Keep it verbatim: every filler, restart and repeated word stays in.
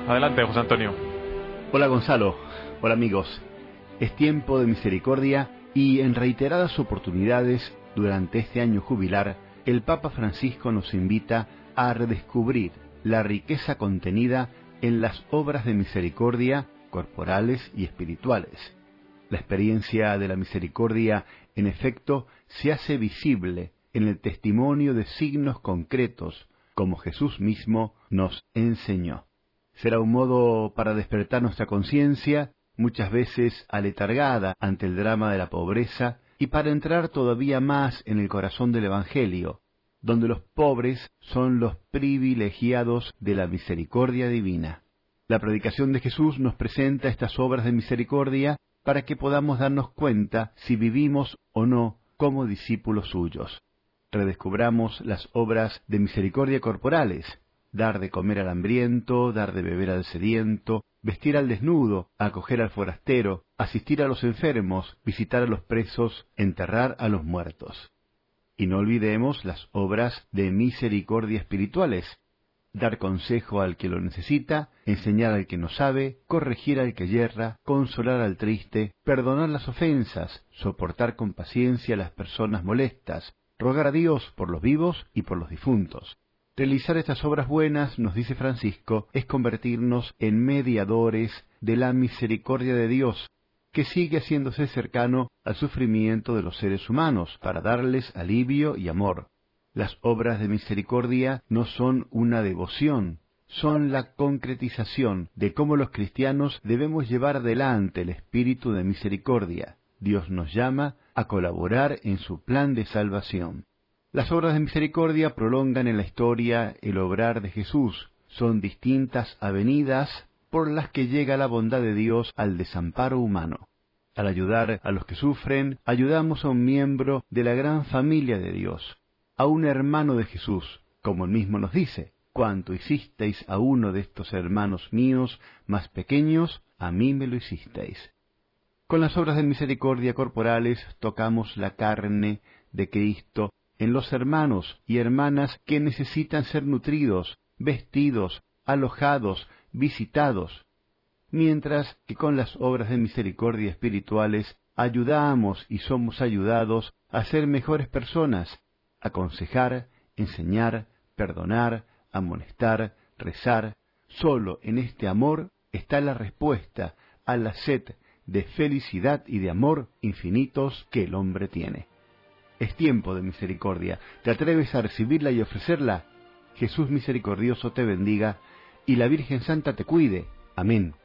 Adelante, José Antonio. Hola Gonzalo, hola amigos. Es tiempo de misericordia y en reiteradas oportunidades durante este año jubilar, el Papa Francisco nos invita a redescubrir la riqueza contenida en las obras de misericordia corporales y espirituales. La experiencia de la misericordia, en efecto, se hace visible en el testimonio de signos concretos, como Jesús mismo nos enseñó. Será un modo para despertar nuestra conciencia, muchas veces aletargada ante el drama de la pobreza, y para entrar todavía más en el corazón del Evangelio, donde los pobres son los privilegiados de la misericordia divina. La predicación de Jesús nos presenta estas obras de misericordia para que podamos darnos cuenta si vivimos o no como discípulos suyos. Redescubramos las obras de misericordia corporales: dar de comer al hambriento, dar de beber al sediento, vestir al desnudo, acoger al forastero, asistir a los enfermos, visitar a los presos, enterrar a los muertos. Y no olvidemos las obras de misericordia espirituales: dar consejo al que lo necesita, enseñar al que no sabe, corregir al que yerra, consolar al triste, perdonar las ofensas, soportar con paciencia a las personas molestas, rogar a Dios por los vivos y por los difuntos. Realizar estas obras buenas, nos dice Francisco, es convertirnos en mediadores de la misericordia de Dios, que sigue haciéndose cercano al sufrimiento de los seres humanos para darles alivio y amor. Las obras de misericordia no son una devoción, son la concretización de cómo los cristianos debemos llevar adelante el espíritu de misericordia. Dios nos llama a colaborar en su plan de salvación. Las obras de misericordia prolongan en la historia el obrar de Jesús. Son distintas avenidas por las que llega la bondad de Dios al desamparo humano. Al ayudar a los que sufren, ayudamos a un miembro de la gran familia de Dios, a un hermano de Jesús, como él mismo nos dice: cuanto hicisteis a uno de estos hermanos míos más pequeños, a mí me lo hicisteis. Con las obras de misericordia corporales tocamos la carne de Cristo en los hermanos y hermanas que necesitan ser nutridos, vestidos, alojados, visitados, mientras que con las obras de misericordia espirituales ayudamos y somos ayudados a ser mejores personas, aconsejar, enseñar, perdonar, amonestar, rezar. Solo en este amor está la respuesta a la sed de felicidad y de amor infinitos que el hombre tiene. Es tiempo de misericordia. ¿Te atreves a recibirla y ofrecerla? Jesús misericordioso te bendiga y la Virgen Santa te cuide. Amén.